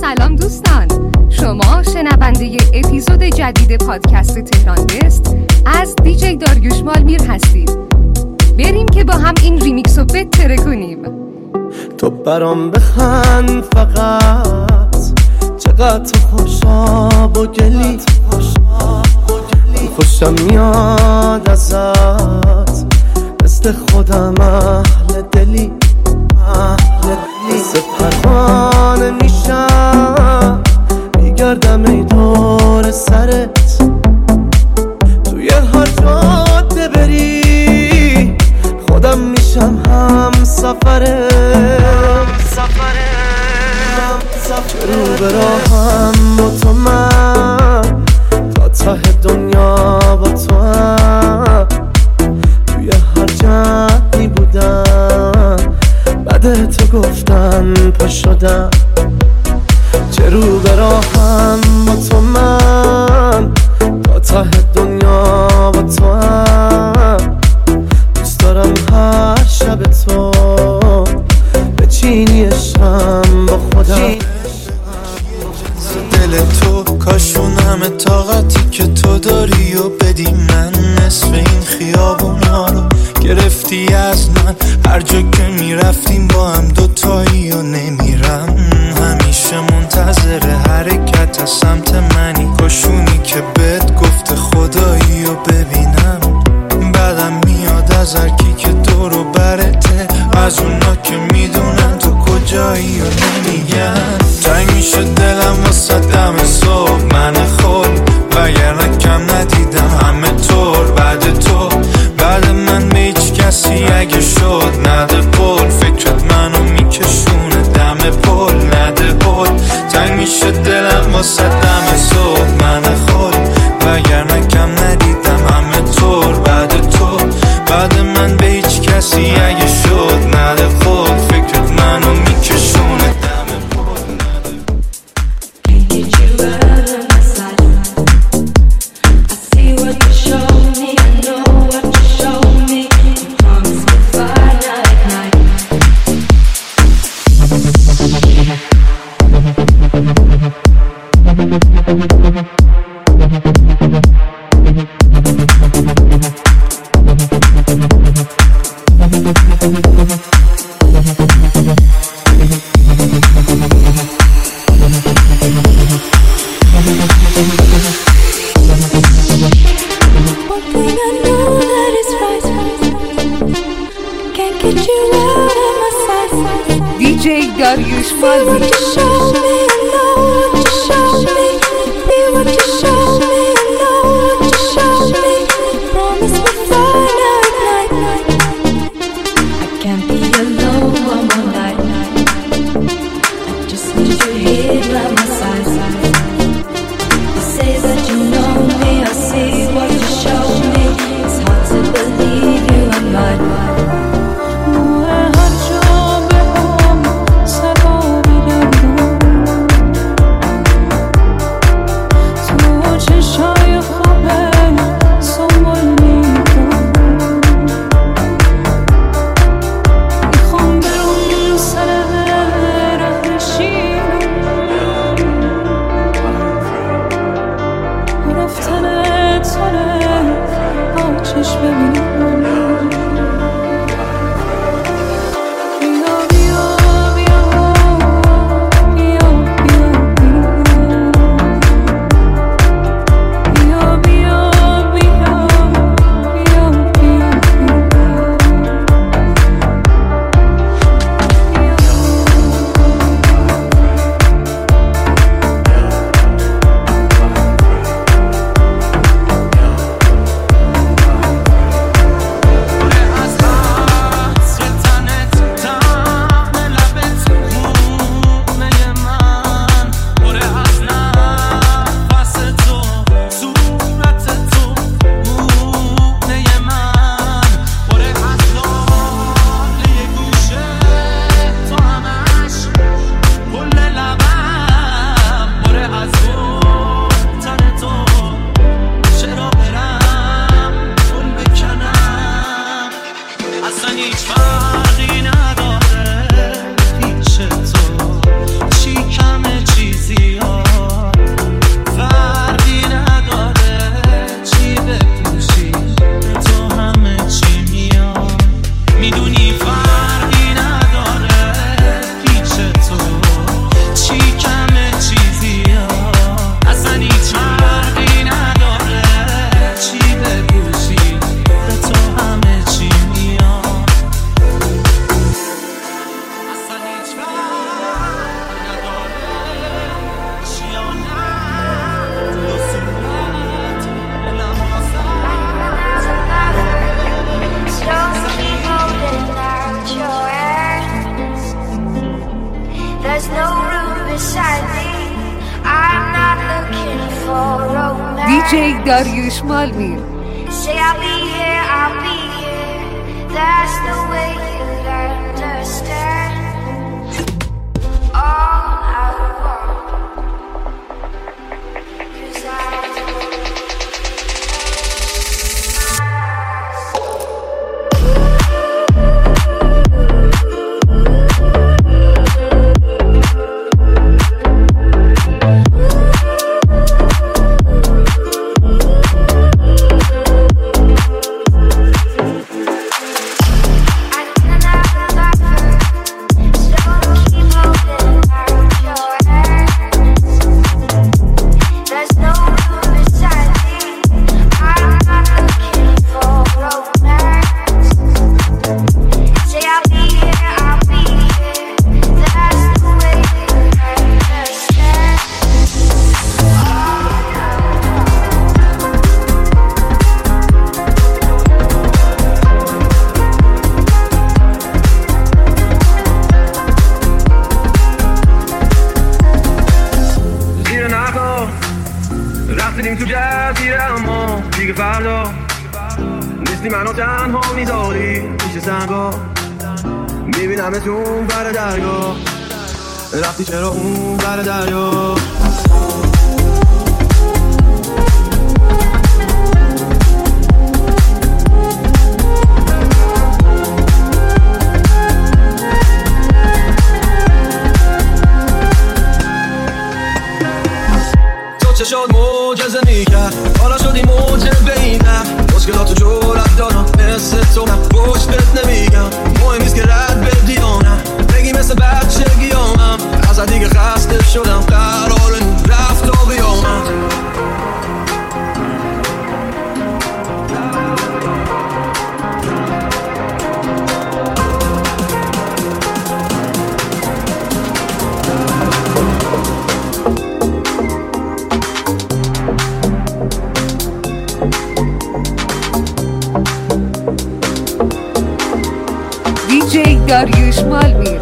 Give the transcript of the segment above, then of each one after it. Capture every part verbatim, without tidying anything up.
سلام دوستان، شما شنونده اپیزود جدید پادکست تهران بست از دیجی داریوش مالمیر هستید. بریم که با هم این ریمیکس رو بهتره کنیم. تو برام بخند فقط، چقدر خوشاب و گلی، خوشم میاد ازت، مثل خودم اهل دلی، مثل پروانه میشم میگردم ای دور سرت، توی هر جاده بری خودم میشم هم سفرت، رو به راهم با تو من، تا ته دنیا با تو هم، توی هر جمعی بودم بعد تو گفتم پا شدم، چه رو به راهم با تو من، تا ته دنیا با تو هم، دوست دارم هر شب تو بچینی عشقم با خودم. دل تو کاشون همه طاقتی که تو داری و بدی من، نصف این خیابونا رو گرفتی از من، هر جا که میرفتیم با هم دوتایی و نمیرم، همیشه منتظر حرکت از سمت منی، کاشونی که بهت گفته خدایی و ببینم، بعدم میاد از هرکی که دورو برته، از اونا که میدونن تو کجایی و نمیگن، تنگ میشه دلم واسه دم صبح من خود، وگرنه کم ندیدم همه طور بعد تو، بعد من به هیچ کسی اگه شد نده پول، فکرت منو میکشونه دم پول نده پول، تنگ میشه دلم واسه دم صبح من خود، وگرنه کم ندیدم همه طور بعد تو، بعد من به هیچ کسی اگه شد نده پول، فکرت منو میکشونه دم پول نده پول. دیجی داریوش مالمیر. There's no room beside me. I'm not looking for romance. دی جی داریوش مالمیر. Say I'll be here, I'll be here. That's the way you'd understand. All I want, 'cause I رفتیم تو جزیره اما دیگه فردا نیستی منو تنها میذاری پیش سنگا میبینمتون بر دریا رفتی چرا اون بر دریا چه شد معجزه میکرد حالا شدی موجه بینم مشکلاتو جورت دارم مثل تو من پشت بهت نمیگم مهم نیست که رد بدی آنم بگی مثل بچه گیامم ازت دیگه خسته شدم قرار رفت و قیامت دی جی داریوش مالمیر.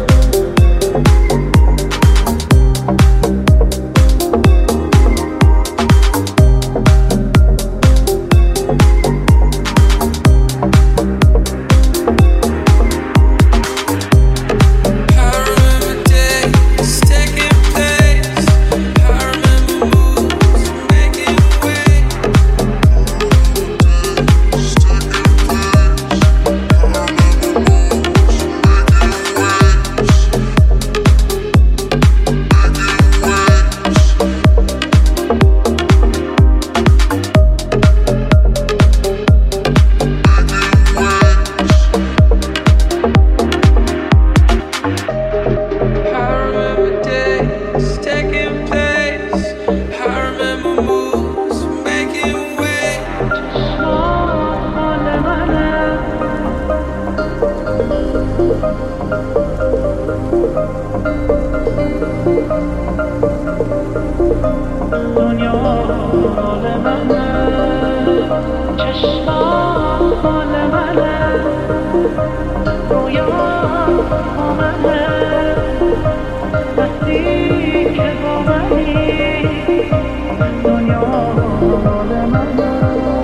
دنیا مال منه چشمام مال منه رویا با منه وقتی که با منی دنیا مال منه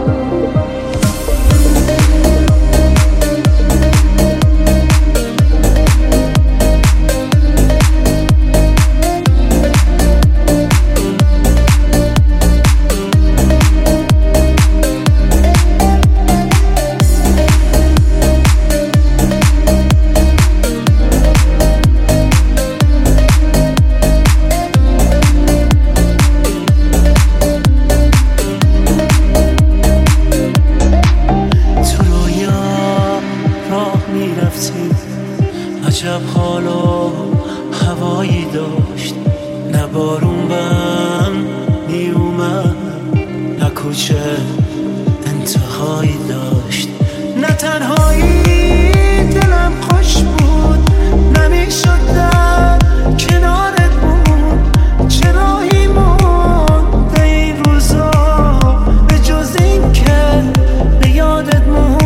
عجب حال و هوایی داشت نه بارون بم می اومد نه کوچه انتهایی داشت نه تنهایی دلم خوش بود نمیشد در کنارت بود چه راهی مونده این روزا به جز این که به یادت مون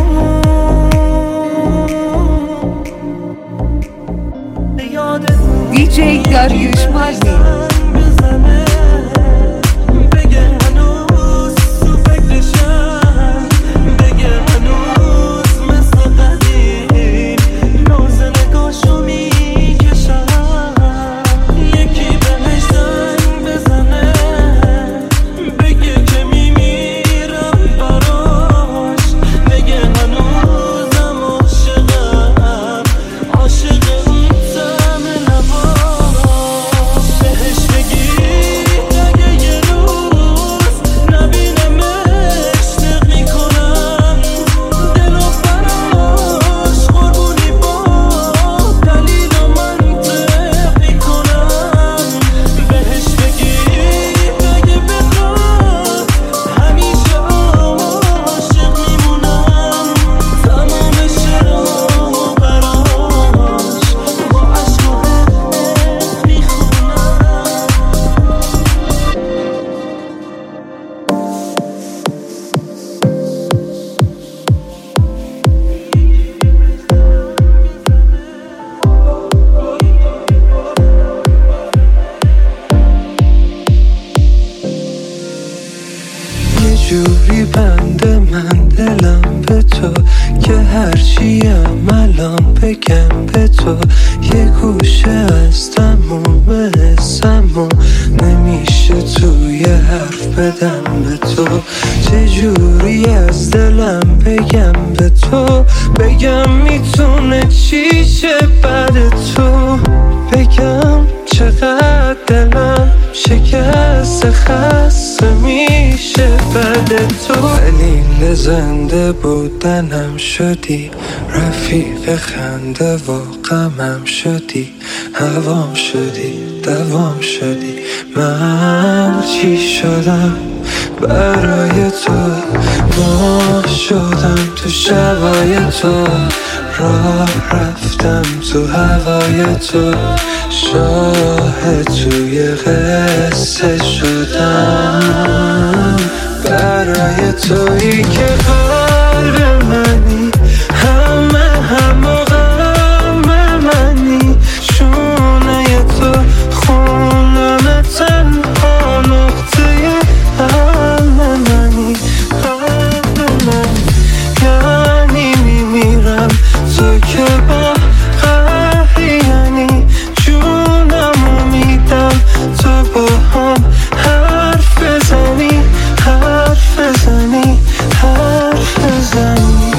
دی جی داریوش داریوش مالمیر. جوری بنده من دلم به تو که هرچیم الان بگم به تو، یه گوشه از تموم حسمو نمیشه توی حرف بدم به تو. چه جوری از دلم بگم به تو، بگم میتونه چی شه بعد تو، بگم چقدر دلم شکست خسته میشه بعد تو. دلیل زنده بودنم شدی، رفیق خنده و غمم شدی، هوام شدی دوام شدی. من چی شدم برای تو، ماه شدم تو شبای تو، راه رفتم تو هوای تو، شاهد توی قصه شدم برای تویی که قلب منی، همه هم و غم منی، شونه تو خونم تنها نقطه هم منی، قلب من یعنی میمیرم تو که با قهری، یعنی جونمو میدم تو با هم حرف بزنی، حرف بزنی، حرف بزنی.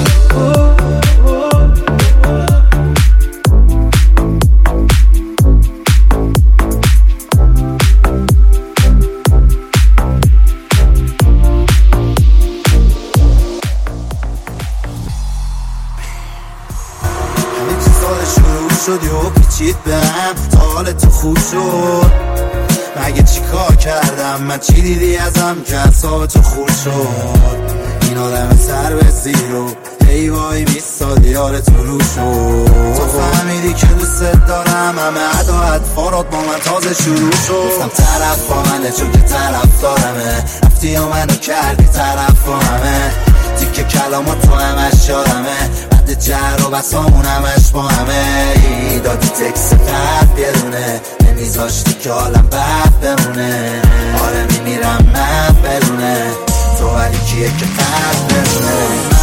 شدی و پیچید بهم تا حالت خوب شد، مگه چی کار کردم من، چی دیدی ازم که اعصاب تو خورد شد. این آدم سر به زیرو ای وای میستادی یارت رو شد. تو فهمیدی که دوست دارم، همه عدا اطفارات با من تازه شروع شد. گفتم طرف با منه چون که طرف دارمه، رفتی و منو کردی طرف با همه، تیکه کلامات تو همش یادمه، بعد جر و بسامون همش با همه. ای دادی تکس قد بیرونه، نمیذاشتی که حالم بد بمونه. آره میمیرم من بدونه تو، ولی کیه که قد بدونه.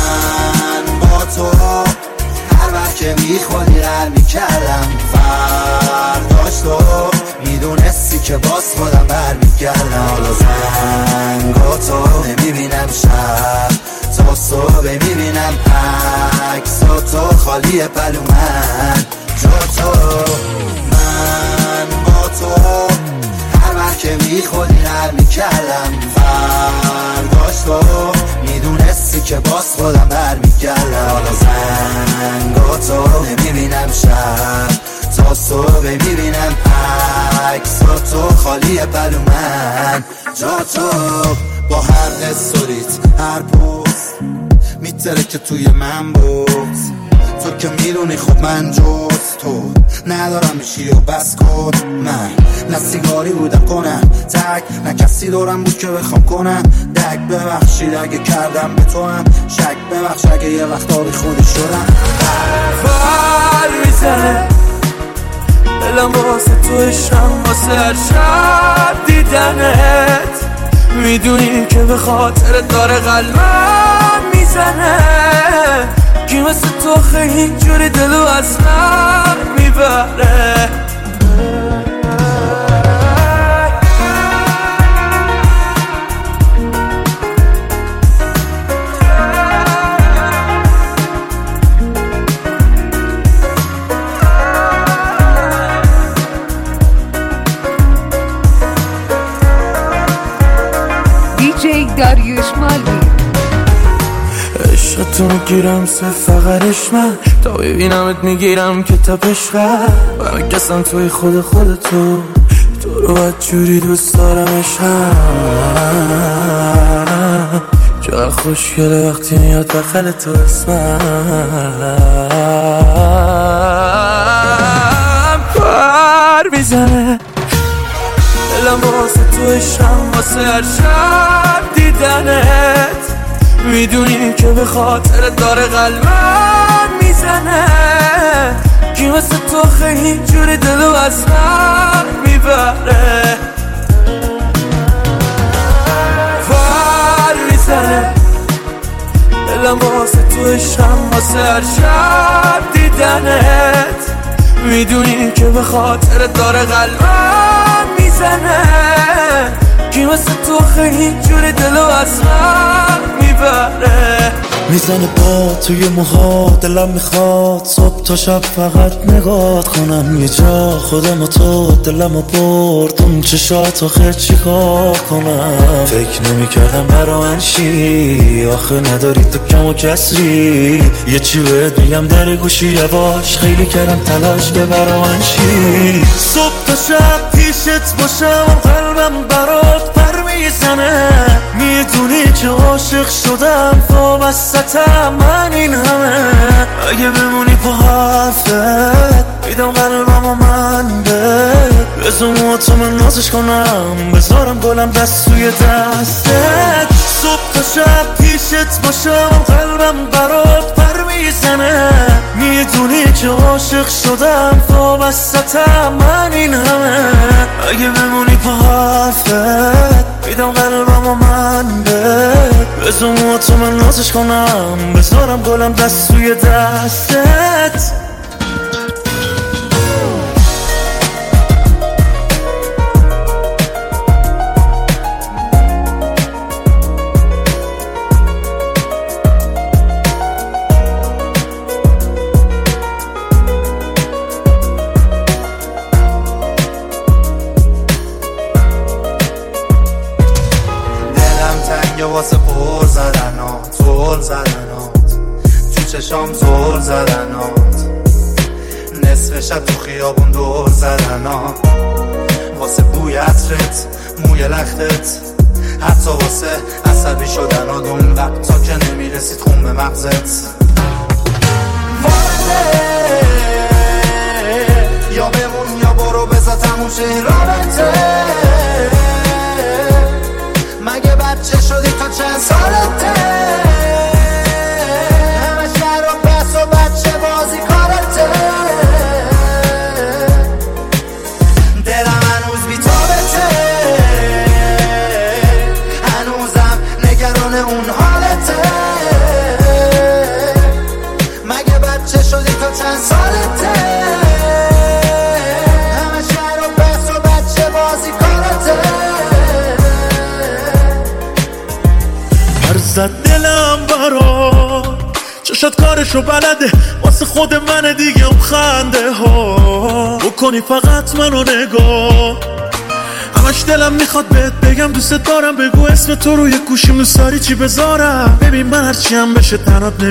من با تو هر وقت که میخوادی رل میکردم، فرداش تو میدونستی که باز خودم برمیگردم. حالا زنگا تو نمیبینم، شب تا صبح میبینم عکسا تو خالیه پلو من جا تو. من با تو هر وقت که میخوادی رل میکردم، فرداش تو میدونستی که باز خودم برمیگردم. حالا زنگا تو نمیبینم، شب تا صبح میبینم عکسا تو خالیه پلو من جا تو. با هر استوریت هر پست میتره که توی من بود، تو که میدونی خب من جز تو ندارم میشی و بس کن. من نه سیگاری بودم کنم تک، نه کسی دارم بود که بخوام کنم دک. ببخشید اگه کردم به تو هم شک، ببخش اگه یه وقت آبی خودی شدم. فر میزنه دلم واسه تو عشقم، واسه هر شب دیدنت. میدونی که به خاطر داره قلبم میزنه، کی مثل تو خیلی اینجوری دلو از من میبره. دیجی داریوش مالمی. عشقتو میگیرم سه فقرش من، تا ببینمت میگیرم که تپشقه و میکسم توی خود خودتو. تو رو باید جوری دوست دارم عشقم، چقدر خوشگله وقتی میاد بغل تو اسمم. پر میزنه دلم واسه تو عشقم، واسه هر شب دیدنت. میدونی که به خاطر داره قلبم میزنه، کی مثل تو خیلی جوری دلو از من میبره. پر میزنه دلم واسه تو عشقم، واسه هر شب دیدنت. میدونی که به خاطر داره قلبم میزنه، کی مثل تو خیلی جوری دلو از من میبره. میزنه با توی موها، دلم میخواد صبح تا شب فقط نگات کنم. یه جا خودم و تو دلم برد اون چشات آخه چیکار کنم. فکر نمیکردم برا من شی، آخه نداری تو کم و کسری. یه چی بهت میگم در گوشی یواش، خیلی کردم تلاش که برا من شی. صبح تا شب پیشت باشم، قلبم برات پر میزنه. میدونی که عاشق شدم تو وسطم من این همه. اگه بمونی پا حرفت میدم قلبم و من به بزوم تو من نازش کنم، بذارم گلم دست توی دستت. صبح تا شب پیشت باشم، قلبم برات پر میزنه. میدونی که عاشق شدم تو وسطم من این همه. اگه بمونی پا حرفت میدم قلبم و من به بزوم تو من نازش کنم، بذارم گلم دست توی دستت. واسه پر زدنات، زل زدنات تو چشام، زل زدنات نصف شب تو خیابون دور زدنات. واسه بوی عطرت، موی لختت، حتی واسه عصبی شدنات اون وقتا که نمیرسید خون به مغزت. وارده یا بمون یا برو بذار تموم شه این رابطه. مگه بچه شدی تا چند سالته؟ همه شهر و بس و بچه بازی کارته. دلم هنوز بی تابته، هنوزم نگران اون حالته. مگه بچه شدی تا چند سالته؟ همه شهر و بس و بچه بازی کارته. زد دلم برا چشات کارشو بلده، واسه خود من دیگه اون خنده ها. بکنی فقط منو نگاه، همش دلم میخواد بهت بگم دوست دارم. بگو اسم تو روی گوشیم، دوست داری چی بذارم؟ ببین من هرچی هم بشه تنات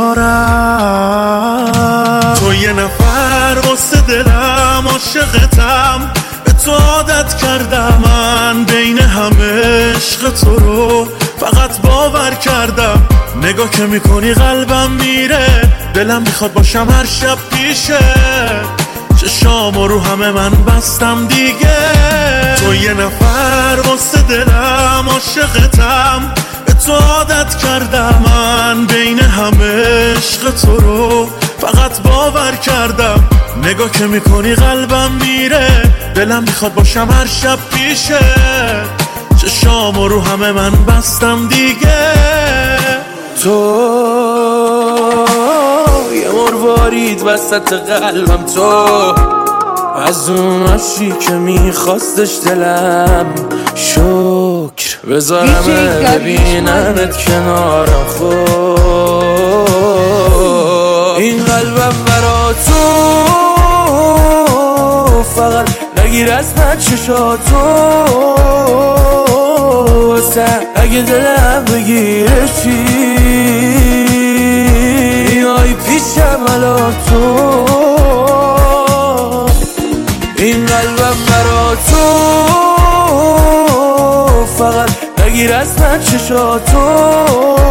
نمیذارم. تو یه نفر واسه دلم، عاشقتم، به تو عادت کردم. من بین همه عشق تو رو فقط باور کردم. نگاه که میکنی قلبم میره، دلم میخواد باشم هر شب پیشه. چشامو رو همه من بستم دیگه. تو یه نفر واسه دلم، عاشقتم، به تو عادت کردم. من بین همه عشق تو رو فقط باور کردم. نگاه که میکنی قلبم میره، دلم میخواد باشم هر شب پیشه، چشامو رو همه من بستم دیگه. تو یه مروارید وسط قلبم، تو از اون عشقی که میخواستش دلم، شکر بذارم ببینمت کنارم. خود این قلبم برا تو، فقط نگیر از من چشاتو، اگه دلم بگیره چی میای پیشم الان تو. این قلبم برا تو، فقط نگیر از من چشاتو،